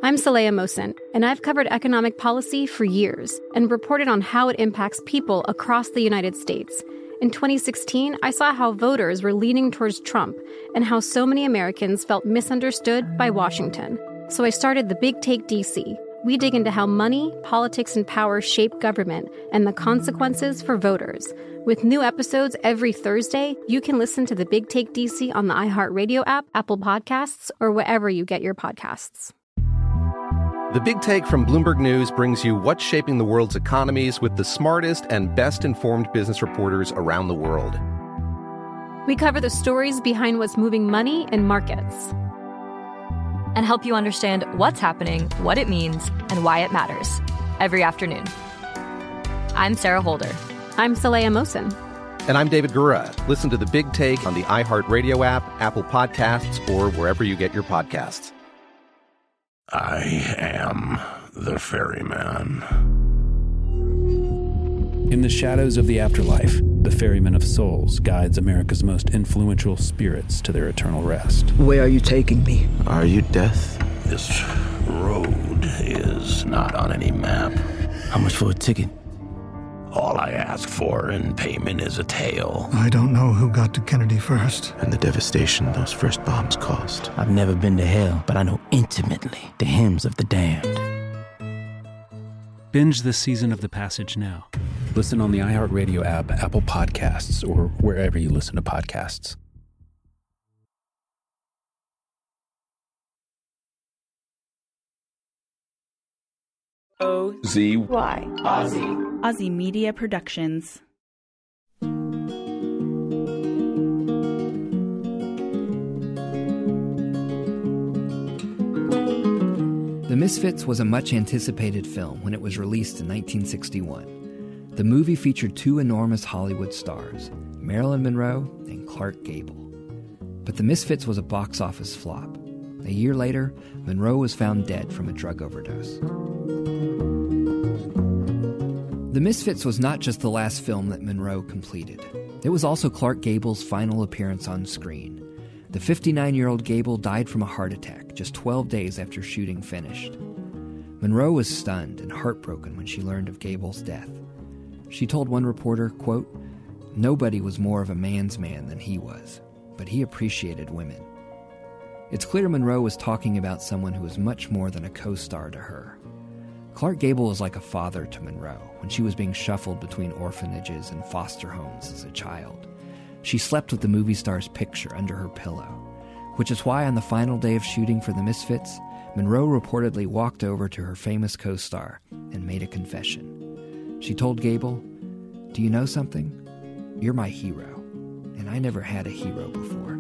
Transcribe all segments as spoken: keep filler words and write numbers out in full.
I'm Saleha Mohsin, and I've covered economic policy for years and reported on how it impacts people across the United States. In twenty sixteen, I saw how voters were leaning towards Trump and how so many Americans felt misunderstood by Washington. So I started The Big Take D C. We dig into how money, politics, and power shape government and the consequences for voters. With new episodes every Thursday, you can listen to The Big Take D C on the iHeartRadio app, Apple Podcasts, or wherever you get your podcasts. The Big Take from Bloomberg News brings you what's shaping the world's economies with the smartest and best-informed business reporters around the world. We cover the stories behind what's moving money and markets, and help you understand what's happening, what it means, and why it matters every afternoon. I'm Sarah Holder. I'm Saleha Mohsin. And I'm David Gura. Listen to The Big Take on the iHeartRadio app, Apple Podcasts, or wherever you get your podcasts. I am the ferryman. In the shadows of the afterlife, the Ferryman of Souls guides America's most influential spirits to their eternal rest. Where are you taking me? Are you death? This road is not on any map. How much for a ticket? All I ask for in payment is a tale. I don't know who got to Kennedy first. And the devastation those first bombs caused. I've never been to hell, but I know intimately the hymns of the damned. Binge this season of The Passage now. Listen on the iHeartRadio app, Apple Podcasts, or wherever you listen to podcasts. O Z Y Ozzy. Ozzy Media Productions. The Misfits was a much-anticipated film when it was released in nineteen sixty-one. The movie featured two enormous Hollywood stars, Marilyn Monroe and Clark Gable. But The Misfits was a box office flop. A year later, Monroe was found dead from a drug overdose. The Misfits was not just the last film that Monroe completed. It was also Clark Gable's final appearance on screen. The fifty-nine-year-old Gable died from a heart attack just twelve days after shooting finished. Monroe was stunned and heartbroken when she learned of Gable's death. She told one reporter, quote, "Nobody was more of a man's man than he was, but he appreciated women." It's clear Monroe was talking about someone who was much more than a co-star to her. Clark Gable was like a father to Monroe when she was being shuffled between orphanages and foster homes as a child. She slept with the movie star's picture under her pillow, which is why on the final day of shooting for The Misfits, Monroe reportedly walked over to her famous co-star and made a confession. She told Gable, "Do you know something? You're my hero, and I never had a hero before."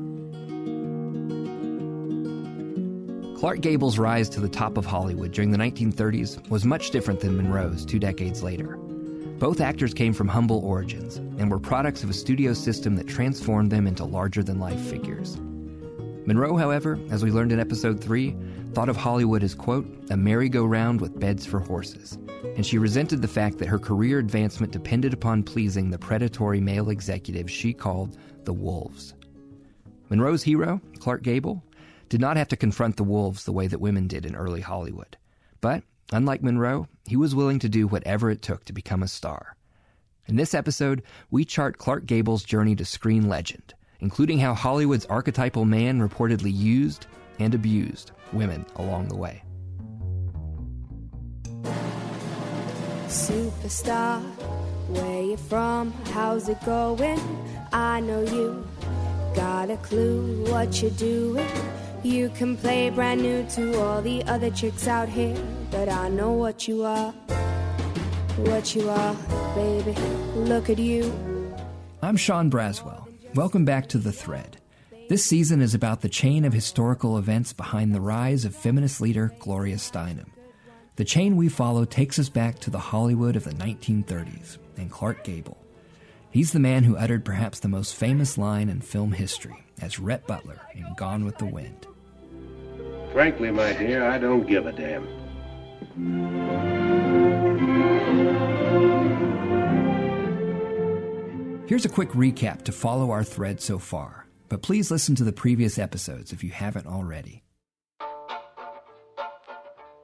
Clark Gable's rise to the top of Hollywood during the nineteen thirties was much different than Monroe's two decades later. Both actors came from humble origins and were products of a studio system that transformed them into larger-than-life figures. Monroe, however, as we learned in episode three, thought of Hollywood as, quote, a merry-go-round with beds for horses, and she resented the fact that her career advancement depended upon pleasing the predatory male executives she called the wolves. Monroe's hero, Clark Gable, did not have to confront the wolves the way that women did in early Hollywood. But, unlike Monroe, he was willing to do whatever it took to become a star. In this episode, we chart Clark Gable's journey to screen legend, including how Hollywood's archetypal man reportedly used and abused women along the way. Superstar, where you from? How's it going? I know you got a clue what you're doing. You can play brand new to all the other chicks out here, but I know what you are, what you are, baby. Look at you. I'm Sean Braswell. Welcome back to The Thread. This season is about the chain of historical events behind the rise of feminist leader Gloria Steinem. The chain we follow takes us back to the Hollywood of the nineteen thirties and Clark Gable. He's the man who uttered perhaps the most famous line in film history as Rhett Butler in Gone with the Wind. Frankly, my dear, I don't give a damn. Here's a quick recap to follow our thread so far, but please listen to the previous episodes if you haven't already.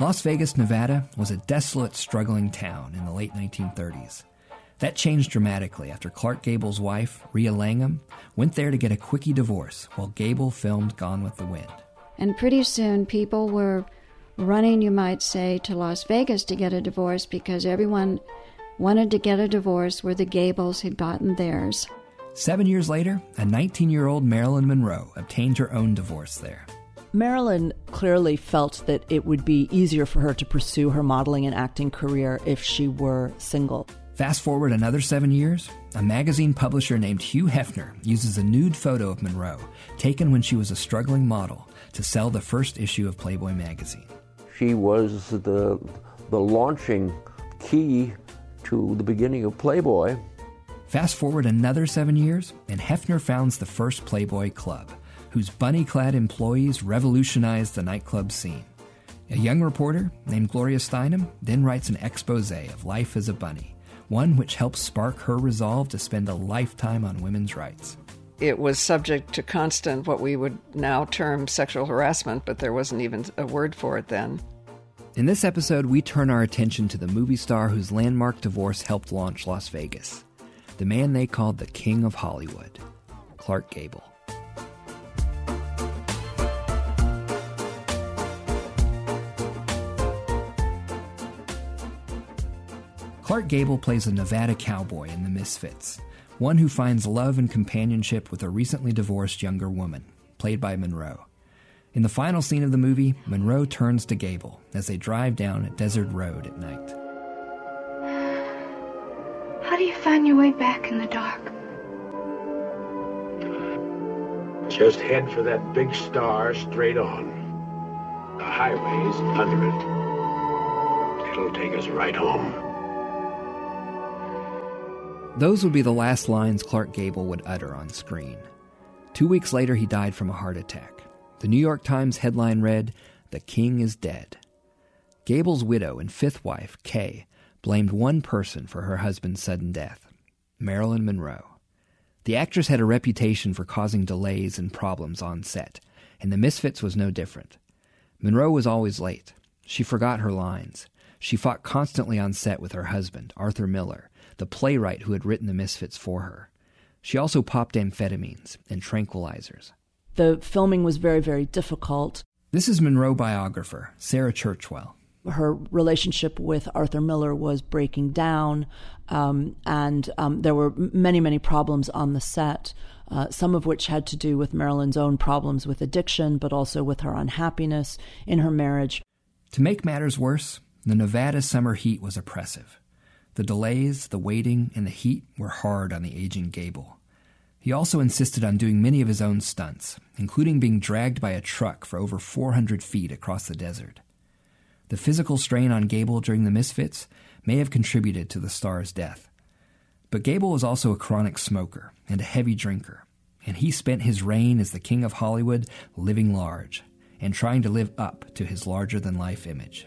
Las Vegas, Nevada was a desolate, struggling town in the late nineteen thirties. That changed dramatically after Clark Gable's wife, Rhea Langham, went there to get a quickie divorce while Gable filmed Gone with the Wind. And pretty soon people were running, you might say, to Las Vegas to get a divorce because everyone wanted to get a divorce where the Gables had gotten theirs. Seven years later, a nineteen-year-old Marilyn Monroe obtained her own divorce there. Marilyn clearly felt that it would be easier for her to pursue her modeling and acting career if she were single. Fast forward another seven years, a magazine publisher named Hugh Hefner uses a nude photo of Monroe, taken when she was a struggling model, to sell the first issue of Playboy magazine. She was the, the launching key to the beginning of Playboy. Fast forward another seven years, and Hefner founds the first Playboy Club, whose bunny-clad employees revolutionized the nightclub scene. A young reporter named Gloria Steinem then writes an expose of life as a bunny, one which helps spark her resolve to spend a lifetime on women's rights. It was subject to constant, what we would now term sexual harassment, but there wasn't even a word for it then. In this episode, we turn our attention to the movie star whose landmark divorce helped launch Las Vegas. The man they called the King of Hollywood, Clark Gable. Clark Gable plays a Nevada cowboy in The Misfits, one who finds love and companionship with a recently divorced younger woman, played by Monroe. In the final scene of the movie, Monroe turns to Gable as they drive down a desert road at night. How do you find your way back in the dark? Just head for that big star straight on. The highway's under it. It'll take us right home. Those would be the last lines Clark Gable would utter on screen. Two weeks later, he died from a heart attack. The New York Times headline read, "The King is Dead." Gable's widow and fifth wife, Kay, blamed one person for her husband's sudden death, Marilyn Monroe. The actress had a reputation for causing delays and problems on set, and The Misfits was no different. Monroe was always late. She forgot her lines. She fought constantly on set with her husband, Arthur Miller, the playwright who had written The Misfits for her. She also popped amphetamines and tranquilizers. The filming was very, very difficult. This is Monroe biographer Sarah Churchwell. Her relationship with Arthur Miller was breaking down, um, and um, there were many, many problems on the set, uh, some of which had to do with Marilyn's own problems with addiction, but also with her unhappiness in her marriage. To make matters worse, the Nevada summer heat was oppressive. The delays, the waiting, and the heat were hard on the aging Gable. He also insisted on doing many of his own stunts, including being dragged by a truck for over four hundred feet across the desert. The physical strain on Gable during The Misfits may have contributed to the star's death. But Gable was also a chronic smoker and a heavy drinker, and he spent his reign as the King of Hollywood living large and trying to live up to his larger-than-life image.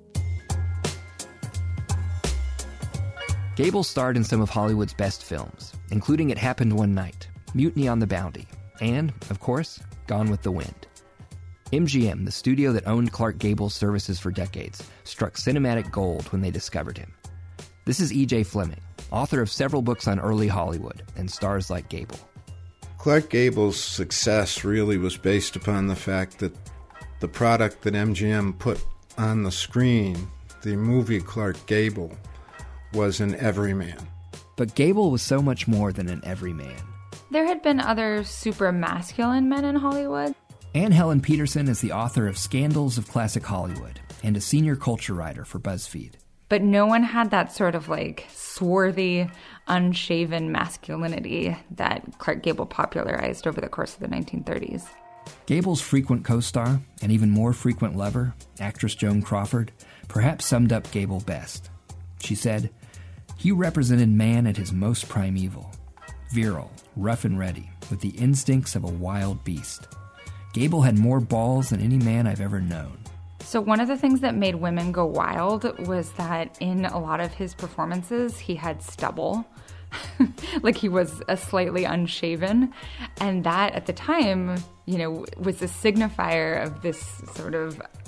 Gable starred in some of Hollywood's best films, including It Happened One Night, Mutiny on the Bounty, and, of course, Gone with the Wind. M G M, the studio that owned Clark Gable's services for decades, struck cinematic gold when they discovered him. This is E J Fleming, author of several books on early Hollywood and stars like Gable. Clark Gable's success really was based upon the fact that the product that M G M put on the screen, the movie Clark Gable, was an everyman. But Gable was so much more than an everyman. There had been other super masculine men in Hollywood. Anne Helen Peterson is the author of Scandals of Classic Hollywood and a senior culture writer for BuzzFeed. But no one had that sort of like swarthy, unshaven masculinity that Clark Gable popularized over the course of the nineteen thirties. Gable's frequent co-star and even more frequent lover, actress Joan Crawford, perhaps summed up Gable best. She said, "He represented man at his most primeval, virile, rough and ready, with the instincts of a wild beast. Gable had more balls than any man I've ever known." So one of the things that made women go wild was that in a lot of his performances, he had stubble. Like he was a slightly unshaven. And that at the time, you know, was a signifier of this sort of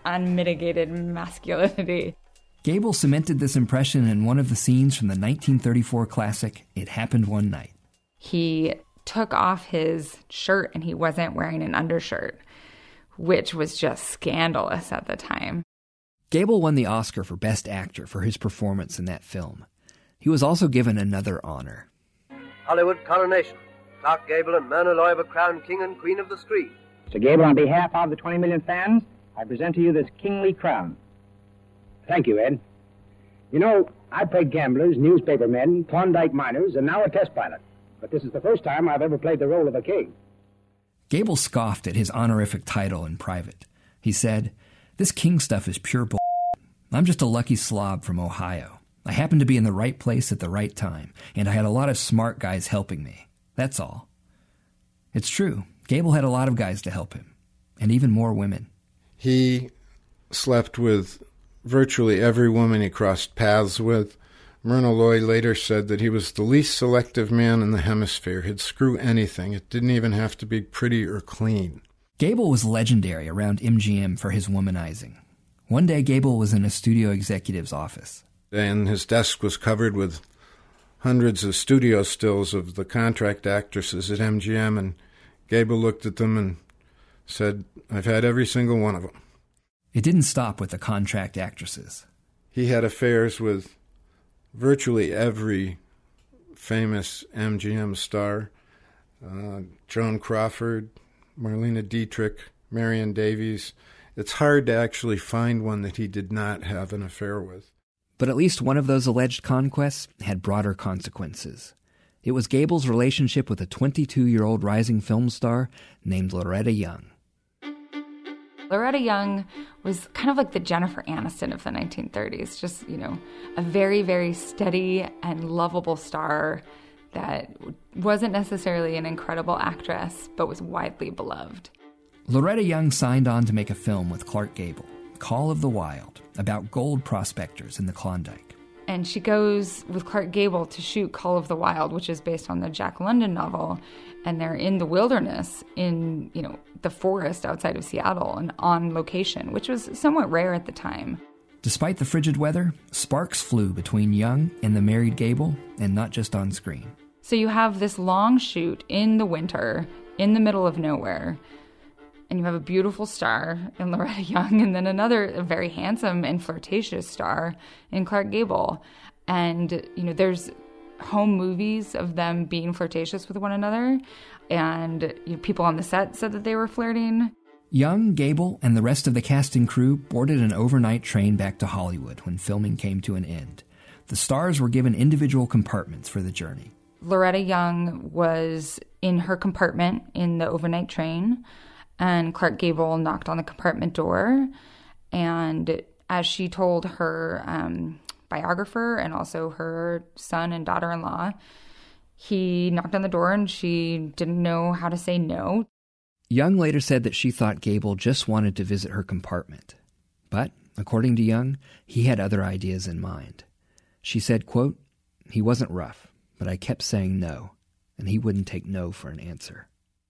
unmitigated masculinity. Gable cemented this impression in one of the scenes from the nineteen thirty-four classic, It Happened One Night. He took off his shirt and he wasn't wearing an undershirt, which was just scandalous at the time. Gable won the Oscar for Best Actor for his performance in that film. He was also given another honor. Hollywood coronation. Clark Gable and Myrna Loy were crowned king and queen of the screen. Mister Gable, on behalf of the twenty million fans, I present to you this kingly crown. Thank you, Ed. You know, I played gamblers, newspaper men, Klondike miners, and now a test pilot. But this is the first time I've ever played the role of a king. Gable scoffed at his honorific title in private. He said, "This king stuff is pure bull. I'm just a lucky slob from Ohio. I happened to be in the right place at the right time, and I had a lot of smart guys helping me. That's all." It's true. Gable had a lot of guys to help him, and even more women. He slept with virtually every woman he crossed paths with. Myrna Loy later said that he was the least selective man in the hemisphere. He'd screw anything. It didn't even have to be pretty or clean. Gable was legendary around M G M for his womanizing. One day, Gable was in a studio executive's office. And his desk was covered with hundreds of studio stills of the contract actresses at M G M, and Gable looked at them and said, "I've had every single one of them." It didn't stop with the contract actresses. He had affairs with virtually every famous M G M star. Uh, Joan Crawford, Marlene Dietrich, Marion Davies. It's hard to actually find one that he did not have an affair with. But at least one of those alleged conquests had broader consequences. It was Gable's relationship with a twenty-two-year-old rising film star named Loretta Young. Loretta Young was kind of like the Jennifer Aniston of the nineteen thirties, just, you know, a very, very steady and lovable star that wasn't necessarily an incredible actress, but was widely beloved. Loretta Young signed on to make a film with Clark Gable, Call of the Wild, about gold prospectors in the Klondike. And she goes with Clark Gable to shoot Call of the Wild, which is based on the Jack London novel. And they're in the wilderness, in, you know, the forest outside of Seattle and on location, which was somewhat rare at the time. Despite the frigid weather, sparks flew between Young and the married Gable, and not just on screen. So you have this long shoot in the winter, in the middle of nowhere, and you have a beautiful star in Loretta Young, and then another very handsome and flirtatious star in Clark Gable. And, you know, there's home movies of them being flirtatious with one another, and you know, people on the set said that they were flirting. Young, Gable, and the rest of the cast and crew boarded an overnight train back to Hollywood when filming came to an end. The stars were given individual compartments for the journey. Loretta Young was in her compartment in the overnight train, and Clark Gable knocked on the compartment door, and as she told her um, biographer and also her son and daughter-in-law, he knocked on the door and she didn't know how to say no. Young later said that she thought Gable just wanted to visit her compartment. But, according to Young, he had other ideas in mind. She said, quote, "He wasn't rough, but I kept saying no, and he wouldn't take no for an answer."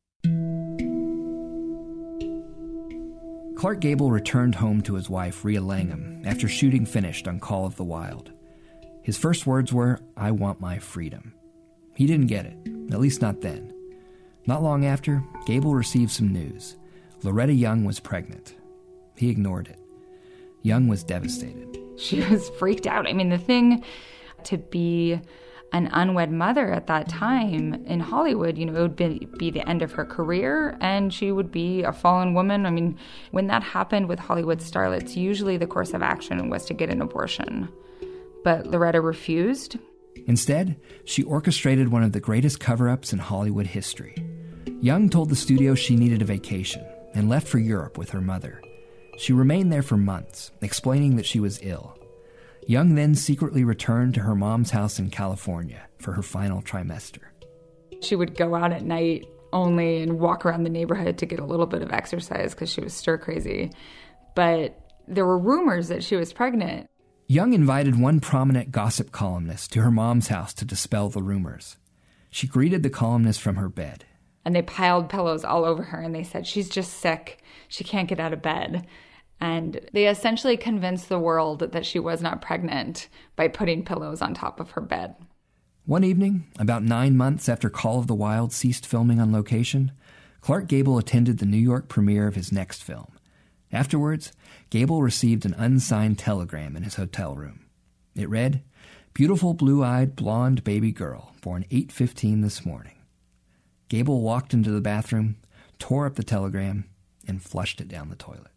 Clark Gable returned home to his wife, Rhea Langham, after shooting finished on Call of the Wild. His first words were, "I want my freedom." He didn't get it, at least not then. Not long after, Gable received some news. Loretta Young was pregnant. He ignored it. Young was devastated. She was freaked out. I mean, the thing to be an unwed mother at that time in Hollywood, you know, it would be, be the end of her career, and she would be a fallen woman. I mean, when that happened with Hollywood starlets, usually the course of action was to get an abortion. But Loretta refused. Instead, she orchestrated one of the greatest cover-ups in Hollywood history. Young told the studio she needed a vacation and left for Europe with her mother. She remained there for months, explaining that she was ill. Young then secretly returned to her mom's house in California for her final trimester. She would go out at night only and walk around the neighborhood to get a little bit of exercise because she was stir crazy. But there were rumors that she was pregnant. Young invited one prominent gossip columnist to her mom's house to dispel the rumors. She greeted the columnist from her bed. And they piled pillows all over her and they said, "She's just sick. She can't get out of bed." And they essentially convinced the world that she was not pregnant by putting pillows on top of her bed. One evening, about nine months after Call of the Wild ceased filming on location, Clark Gable attended the New York premiere of his next film. Afterwards, Gable received an unsigned telegram in his hotel room. It read, "Beautiful blue-eyed blonde baby girl, born eight fifteen this morning." Gable walked into the bathroom, tore up the telegram, and flushed it down the toilet.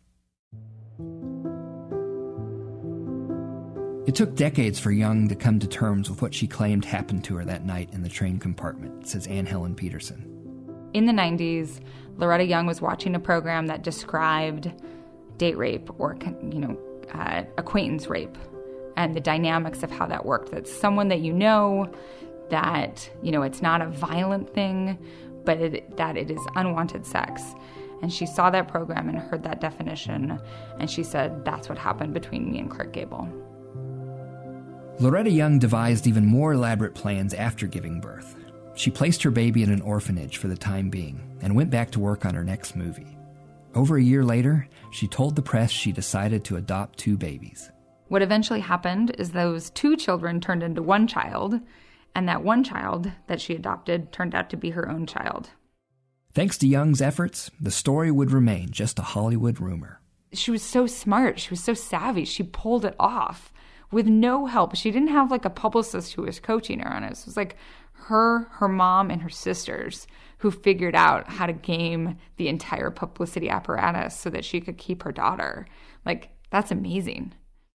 It took decades for Young to come to terms with what she claimed happened to her that night in the train compartment, says Anne Helen Peterson. In the nineties, Loretta Young was watching a program that described date rape or, you know, uh, acquaintance rape and the dynamics of how that worked. That's someone that you know, that, you know, it's not a violent thing, but it, that it is unwanted sex. And she saw that program and heard that definition, and she said, that's what happened between me and Clark Gable. Loretta Young devised even more elaborate plans after giving birth. She placed her baby in an orphanage for the time being and went back to work on her next movie. Over a year later, she told the press she decided to adopt two babies. What eventually happened is those two children turned into one child, and that one child that she adopted turned out to be her own child. Thanks to Young's efforts, the story would remain just a Hollywood rumor. She was so smart. She was so savvy. She pulled it off with no help. She didn't have like a publicist who was coaching her on it. It was like her, her mom, and her sisters who figured out how to game the entire publicity apparatus so that she could keep her daughter. Like, that's amazing.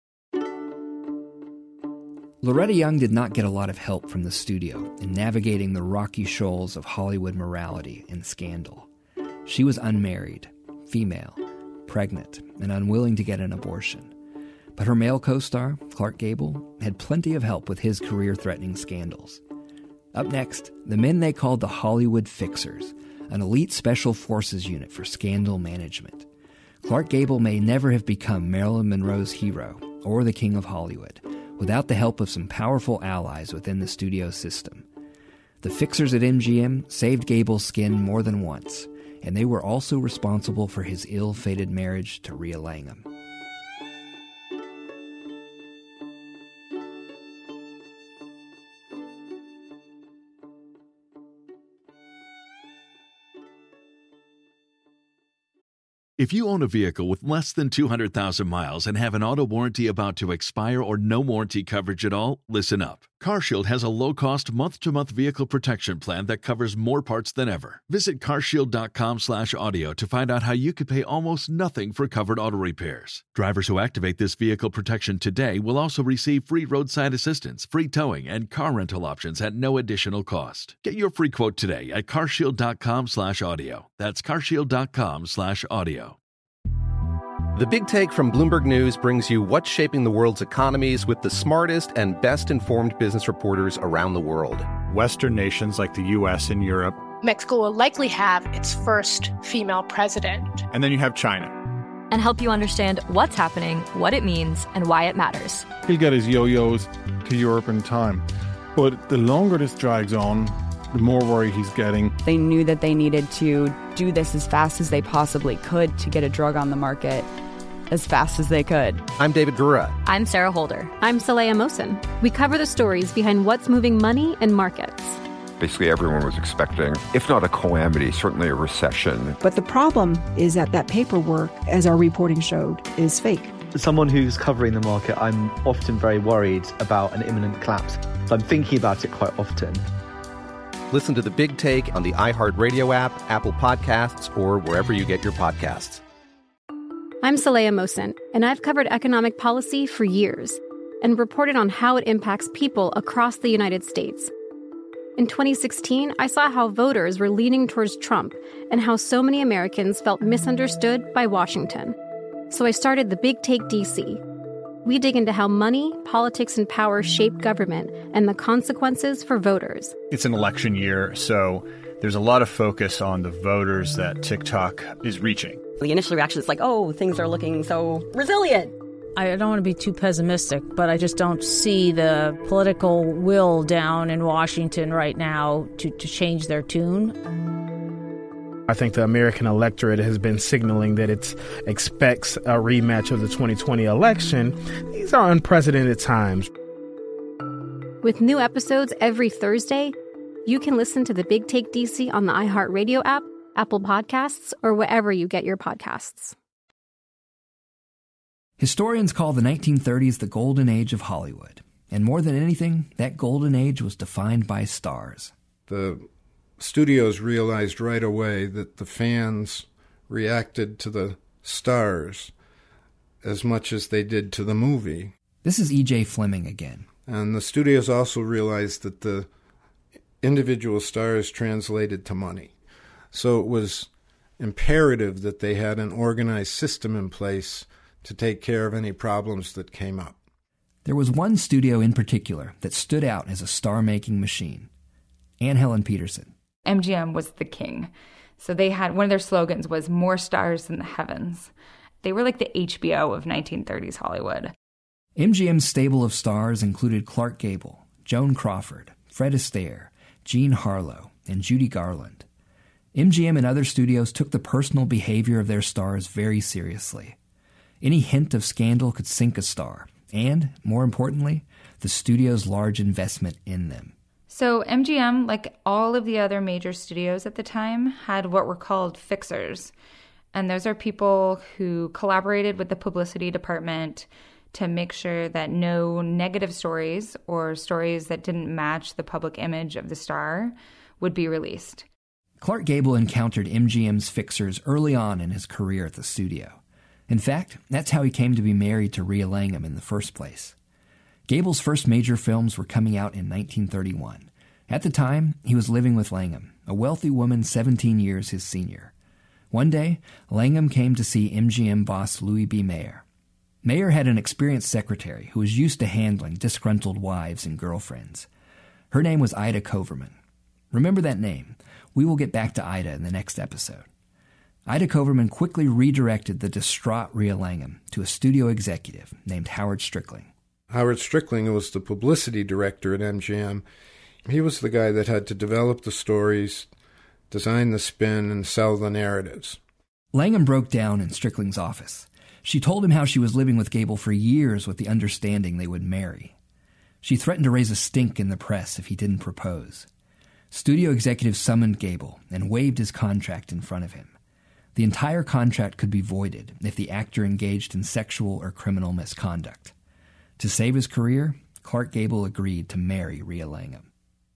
Loretta Young did not get a lot of help from the studio in navigating the rocky shoals of Hollywood morality and scandal. She was unmarried, female, pregnant, and unwilling to get an abortion. But her male co-star, Clark Gable, had plenty of help with his career-threatening scandals. Up next, the men they called the Hollywood Fixers, an elite special forces unit for scandal management. Clark Gable may never have become Marilyn Monroe's hero or the King of Hollywood without the help of some powerful allies within the studio system. The Fixers at M G M saved Gable's skin more than once, and they were also responsible for his ill-fated marriage to Rhea Langham. If you own a vehicle with less than two hundred thousand miles and have an auto warranty about to expire or no warranty coverage at all, listen up. CarShield has a low-cost month-to-month vehicle protection plan that covers more parts than ever. Visit carshield.com slash audio to find out how you could pay almost nothing for covered auto repairs. Drivers who activate this vehicle protection today will also receive free roadside assistance, free towing, and car rental options at no additional cost. Get your free quote today at carshield.com slash audio. That's carshield.com slash audio. The Big Take from Bloomberg News brings you what's shaping the world's economies with the smartest and best-informed business reporters around the world. Western nations like the U S and Europe. Mexico will likely have its first female president. And then you have China. And help you understand what's happening, what it means, and why it matters. He'll get his yo-yos to Europe in time. But the longer this drags on, the more worried he's getting. They knew that they needed to do this as fast as they possibly could to get a drug on the market as fast as they could. I'm David Gura. I'm Sarah Holder. I'm Saleha Mohsen. We cover the stories behind what's moving money and markets. Basically, everyone was expecting, if not a calamity, certainly a recession. But the problem is that that paperwork, as our reporting showed, is fake. As someone who's covering the market, I'm often very worried about an imminent collapse. So I'm thinking about it quite often. Listen to The Big Take on the iHeartRadio app, Apple Podcasts, or wherever you get your podcasts. I'm Saleha Mohsen, and I've covered economic policy for years and reported on how it impacts people across the United States. In twenty sixteen, I saw how voters were leaning towards Trump and how so many Americans felt misunderstood by Washington. So I started The Big Take D C. We dig into how money, politics, and power shape government and the consequences for voters. It's an election year, so there's a lot of focus on the voters that TikTok is reaching. The initial reaction is like, oh, things are looking so resilient. I don't want to be too pessimistic, but I just don't see the political will down in Washington right now to, to change their tune. I I think the American electorate has been signaling that it expects a rematch of the twenty twenty election. These are unprecedented times. With new episodes every Thursday, you can listen to The Big Take D C on the iHeartRadio app, Apple Podcasts, or wherever you get your podcasts. Historians call the nineteen thirties the golden age of Hollywood. And more than anything, that golden age was defined by stars. The studios realized right away that the fans reacted to the stars as much as they did to the movie. This is E J Fleming again. And the studios also realized that the individual stars translated to money. So it was imperative that they had an organized system in place to take care of any problems that came up. There was one studio in particular that stood out as a star-making machine. Anne Helen Petersen. M G M was the king. So they had, one of their slogans was more stars than the heavens. They were like the H B O of nineteen thirties Hollywood. M G M's stable of stars included Clark Gable, Joan Crawford, Fred Astaire, Jean Harlow, and Judy Garland. M G M and other studios took the personal behavior of their stars very seriously. Any hint of scandal could sink a star, and, more importantly, the studio's large investment in them. So M G M, like all of the other major studios at the time, had what were called fixers. And those are people who collaborated with the publicity department to make sure that no negative stories or stories that didn't match the public image of the star would be released. Clark Gable encountered M G M's fixers early on in his career at the studio. In fact, that's how he came to be married to Rhea Langham in the first place. Gable's first major films were coming out in nineteen thirty-one. At the time, he was living with Langham, a wealthy woman seventeen years his senior. One day, Langham came to see M G M boss Louis B. Mayer. Mayer had an experienced secretary who was used to handling disgruntled wives and girlfriends. Her name was Ida Koverman. Remember that name. We will get back to Ida in the next episode. Ida Koverman quickly redirected the distraught Rhea Langham to a studio executive named Howard Strickling. Howard Strickling was the publicity director at M G M. He was the guy that had to develop the stories, design the spin, and sell the narratives. Langham broke down in Strickling's office. She told him how she was living with Gable for years with the understanding they would marry. She threatened to raise a stink in the press if he didn't propose. Studio executives summoned Gable and waived his contract in front of him. The entire contract could be voided if the actor engaged in sexual or criminal misconduct. To save his career, Clark Gable agreed to marry Rhea Langham.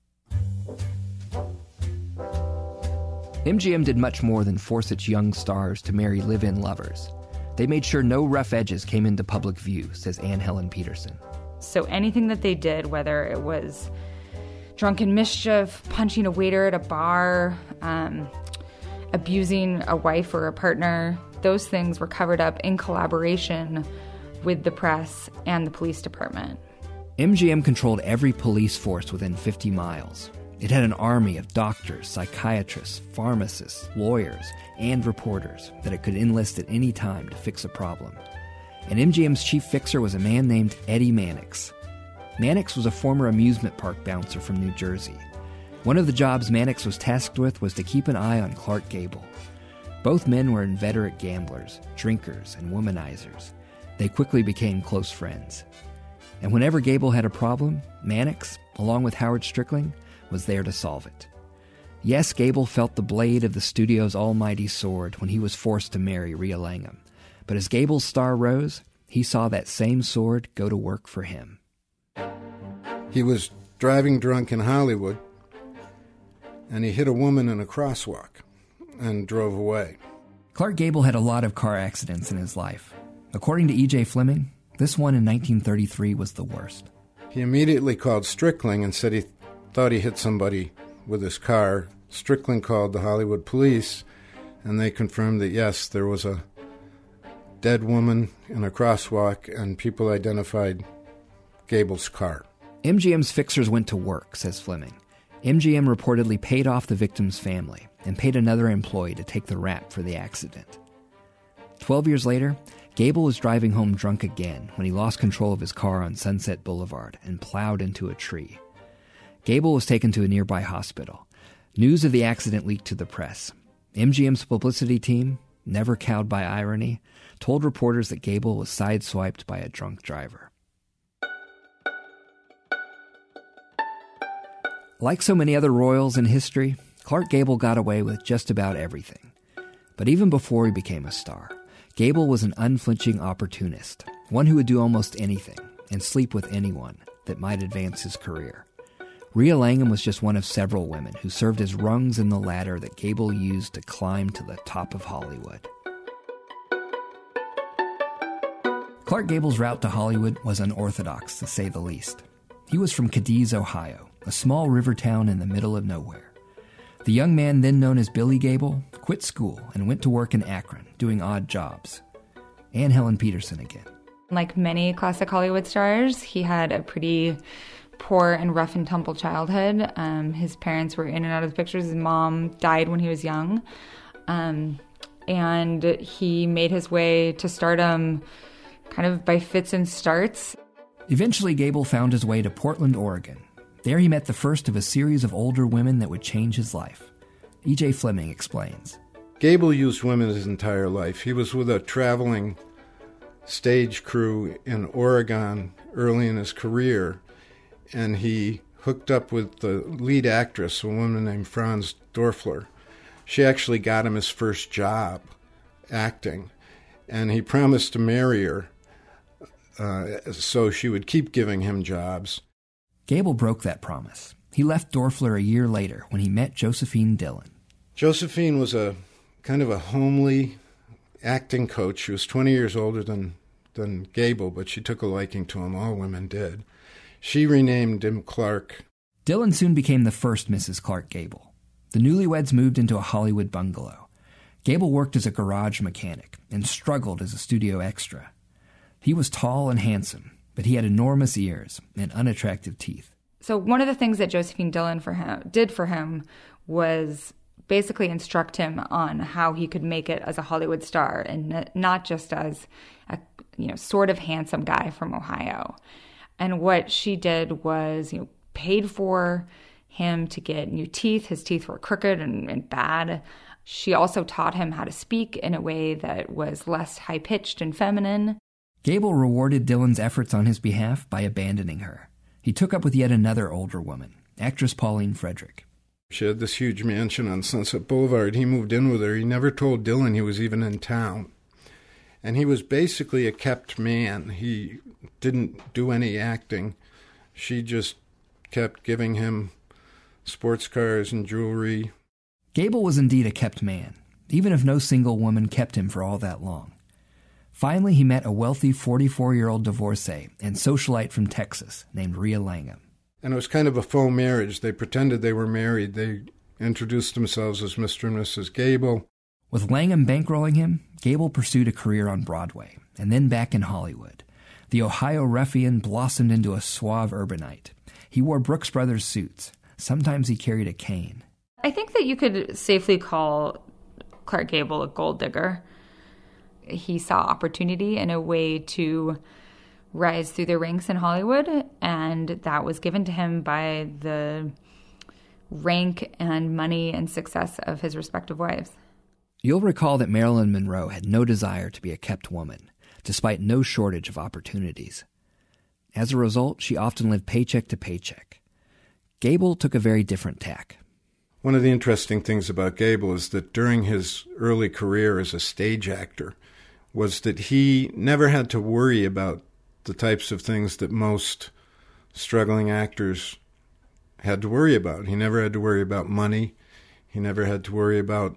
M G M did much more than force its young stars to marry live-in lovers. They made sure no rough edges came into public view, says Anne Helen Petersen. So anything that they did, whether it was drunken mischief, punching a waiter at a bar, um, abusing a wife or a partner, those things were covered up in collaboration with the press and the police department. M G M controlled every police force within fifty miles. It had an army of doctors, psychiatrists, pharmacists, lawyers, and reporters that it could enlist at any time to fix a problem. And M G M's chief fixer was a man named Eddie Mannix. Mannix was a former amusement park bouncer from New Jersey. One of the jobs Mannix was tasked with was to keep an eye on Clark Gable. Both men were inveterate gamblers, drinkers, and womanizers. They quickly became close friends. And whenever Gable had a problem, Mannix, along with Howard Strickling, was there to solve it. Yes, Gable felt the blade of the studio's almighty sword when he was forced to marry Rhea Langham. But as Gable's star rose, he saw that same sword go to work for him. He was driving drunk in Hollywood, and he hit a woman in a crosswalk and drove away. Clark Gable had a lot of car accidents in his life. According to E J Fleming, this one in nineteen thirty-three was the worst. He immediately called Strickling and said he thought he hit somebody with his car. Strickling called the Hollywood police, and they confirmed that, yes, there was a dead woman in a crosswalk, and people identified Gable's car. M G M's fixers went to work, says Fleming. M G M reportedly paid off the victim's family and paid another employee to take the rap for the accident. Twelve years later, Gable was driving home drunk again when he lost control of his car on Sunset Boulevard and plowed into a tree. Gable was taken to a nearby hospital. News of the accident leaked to the press. M G M's publicity team, never cowed by irony, told reporters that Gable was sideswiped by a drunk driver. Like so many other royals in history, Clark Gable got away with just about everything. But even before he became a star, Gable was an unflinching opportunist, one who would do almost anything and sleep with anyone that might advance his career. Rhea Langham was just one of several women who served as rungs in the ladder that Gable used to climb to the top of Hollywood. Clark Gable's route to Hollywood was unorthodox, to say the least. He was from Cadiz, Ohio, a small river town in the middle of nowhere. The young man, then known as Billy Gable, quit school and went to work in Akron, doing odd jobs. And Helen Peterson again. Like many classic Hollywood stars, he had a pretty poor and rough and tumble childhood. Um, his parents were in and out of the pictures. His mom died when he was young. Um, and he made his way to stardom kind of by fits and starts. Eventually, Gable found his way to Portland, Oregon. There he met the first of a series of older women that would change his life. E J Fleming explains. Gable used women his entire life. He was with a traveling stage crew in Oregon early in his career, and he hooked up with the lead actress, a woman named Franz Dorfler. She actually got him his first job acting, and he promised to marry her uh, so she would keep giving him jobs. Gable broke that promise. He left Dorfler a year later when he met Josephine Dillon. Josephine was a kind of a homely acting coach. She was twenty years older than, than Gable, but she took a liking to him. All women did. She renamed him Clark. Dillon soon became the first Missus Clark Gable. The newlyweds moved into a Hollywood bungalow. Gable worked as a garage mechanic and struggled as a studio extra. He was tall and handsome, but he had enormous ears and unattractive teeth. So one of the things that Josephine Dillon for him, did for him was basically instruct him on how he could make it as a Hollywood star and not just as a you know sort of handsome guy from Ohio. And what she did was you know paid for him to get new teeth. His teeth were crooked and, and bad. She also taught him how to speak in a way that was less high-pitched and feminine. Gable rewarded Dillon's efforts on his behalf by abandoning her. He took up with yet another older woman, actress Pauline Frederick. She had this huge mansion on Sunset Boulevard. He moved in with her. He never told Dillon he was even in town. And he was basically a kept man. He didn't do any acting. She just kept giving him sports cars and jewelry. Gable was indeed a kept man, even if no single woman kept him for all that long. Finally, he met a wealthy forty-four-year-old divorcee and socialite from Texas named Rhea Langham. And it was kind of a faux marriage. They pretended they were married. They introduced themselves as Mister and Missus Gable. With Langham bankrolling him, Gable pursued a career on Broadway, and then back in Hollywood. The Ohio ruffian blossomed into a suave urbanite. He wore Brooks Brothers suits. Sometimes he carried a cane. I think that you could safely call Clark Gable a gold digger. He saw opportunity and a way to rise through the ranks in Hollywood, and that was given to him by the rank and money and success of his respective wives. You'll recall that Marilyn Monroe had no desire to be a kept woman, despite no shortage of opportunities. As a result, she often lived paycheck to paycheck. Gable took a very different tack. One of the interesting things about Gable is that during his early career as a stage actor was that he never had to worry about the types of things that most struggling actors had to worry about. He never had to worry about money. He never had to worry about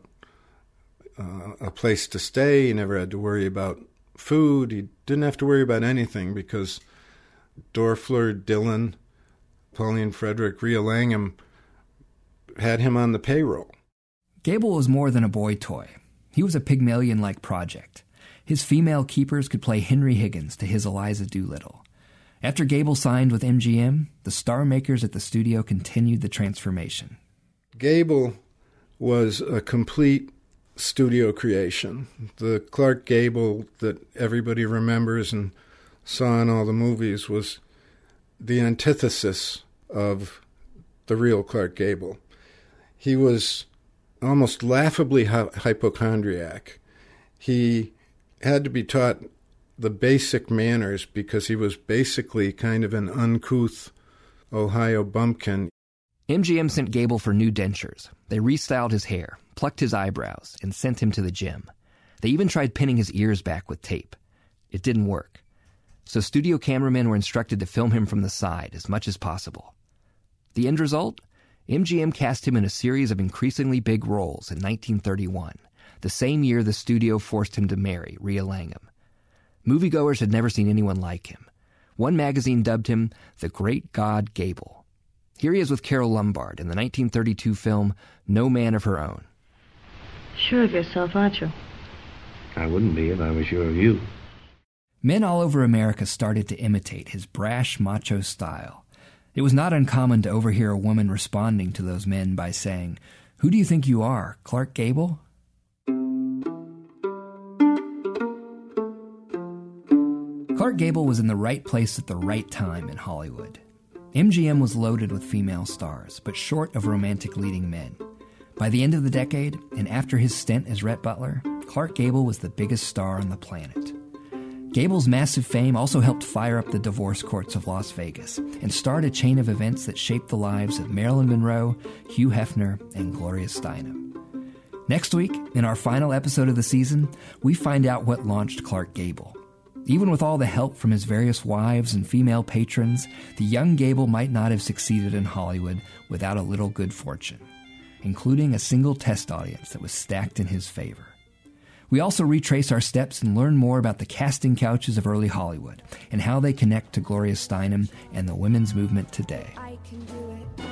uh, a place to stay. He never had to worry about food. He didn't have to worry about anything because Dorfler, Dillon, Pauline Frederick, Rhea Langham had him on the payroll. Gable was more than a boy toy. He was a Pygmalion-like project. His female keepers could play Henry Higgins to his Eliza Doolittle. After Gable signed with M G M, the star makers at the studio continued the transformation. Gable was a complete studio creation. The Clark Gable that everybody remembers and saw in all the movies was the antithesis of the real Clark Gable. He was almost laughably hy- hypochondriac. He had to be taught the basic manners because he was basically kind of an uncouth Ohio bumpkin. M G M sent Gable for new dentures. They restyled his hair, plucked his eyebrows, and sent him to the gym. They even tried pinning his ears back with tape. It didn't work. So studio cameramen were instructed to film him from the side as much as possible. The end result? M G M cast him in a series of increasingly big roles in nineteen thirty-one, the same year the studio forced him to marry Rhea Langham. Moviegoers had never seen anyone like him. One magazine dubbed him the Great God Gable. Here he is with Carole Lombard in the nineteen thirty-two film No Man of Her Own. Sure of yourself, aren't you? I wouldn't be if I was sure of you. Men all over America started to imitate his brash, macho style. It was not uncommon to overhear a woman responding to those men by saying, "Who do you think you are, Clark Gable?" Clark Gable was in the right place at the right time in Hollywood. M G M was loaded with female stars, but short of romantic leading men. By the end of the decade, and after his stint as Rhett Butler, Clark Gable was the biggest star on the planet. Gable's massive fame also helped fire up the divorce courts of Las Vegas and start a chain of events that shaped the lives of Marilyn Monroe, Hugh Hefner, and Gloria Steinem. Next week, in our final episode of the season, we find out what launched Clark Gable. Even with all the help from his various wives and female patrons, the young Gable might not have succeeded in Hollywood without a little good fortune, including a single test audience that was stacked in his favor. We also retrace our steps and learn more about the casting couches of early Hollywood and how they connect to Gloria Steinem and the women's movement today. I can do it.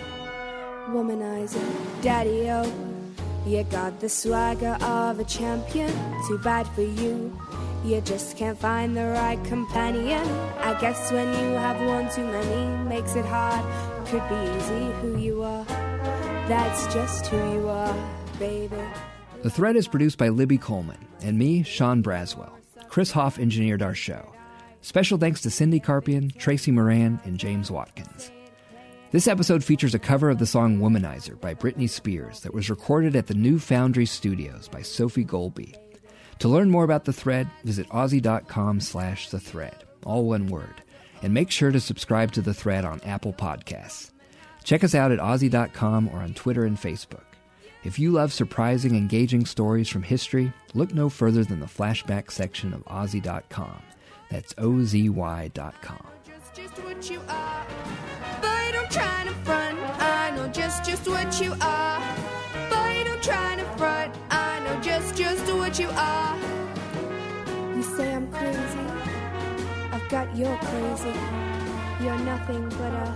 Womanizer, daddy-o. You got the swagger of a champion. Too bad for you. You just can't find the right companion. I guess when you have one too many, makes it hard. Could be easy who you are. That's just who you are, baby. The Thread is produced by Libby Coleman and me, Sean Braswell. Chris Hoff engineered our show. Special thanks to Cindy Carpian, Tracy Moran, and James Watkins. This episode features a cover of the song Womanizer by Britney Spears that was recorded at the New Foundry Studios by Sophie Golby. To learn more about The Thread, visit Aussie.com slash The Thread, all one word, and make sure to subscribe to The Thread on Apple Podcasts. Check us out at Aussie dot com or on Twitter and Facebook. If you love surprising, engaging stories from history, look no further than the flashback section of Aussie dot com. That's O Z Y dot com. Just, just what you are. Boy, don't try to front. I know just, just what you are. Boy, don't try to front. I know just, just what you are. You say I'm crazy. I've got your crazy. You're nothing but a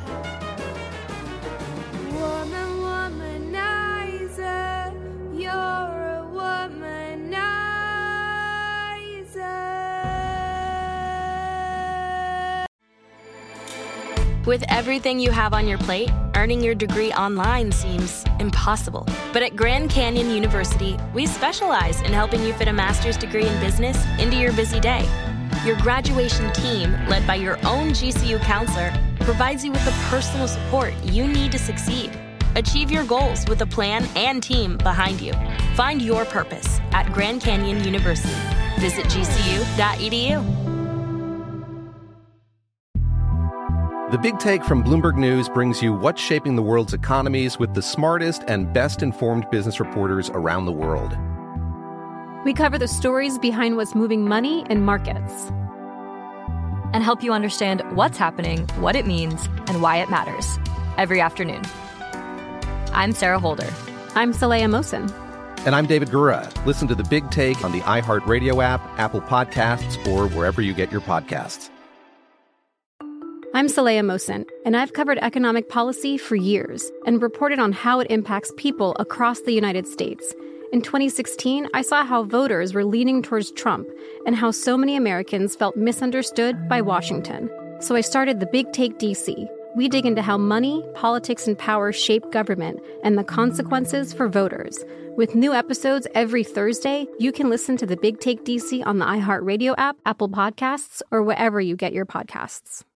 woman, womanizer. You're a womanizer. With everything you have on your plate, earning your degree online seems impossible. But at Grand Canyon University, we specialize in helping you fit a master's degree in business into your busy day. Your graduation team, led by your own G C U counselor, provides you with the personal support you need to succeed. Achieve your goals with a plan and team behind you. Find your purpose at Grand Canyon University. Visit G C U dot E D U. The Big Take from Bloomberg News brings you what's shaping the world's economies with the smartest and best-informed business reporters around the world. We cover the stories behind what's moving money and markets, and help you understand what's happening, what it means, and why it matters every afternoon. I'm Sarah Holder. I'm Saleha Mohsin. And I'm David Gura. Listen to The Big Take on the iHeartRadio app, Apple Podcasts, or wherever you get your podcasts. I'm Saleha Mohsin, and I've covered economic policy for years and reported on how it impacts people across the United States. In twenty sixteen, I saw how voters were leaning towards Trump and how so many Americans felt misunderstood by Washington. So I started The Big Take D C. We dig into how money, politics, and power shape government and the consequences for voters. With new episodes every Thursday, you can listen to The Big Take D C on the iHeartRadio app, Apple Podcasts, or wherever you get your podcasts.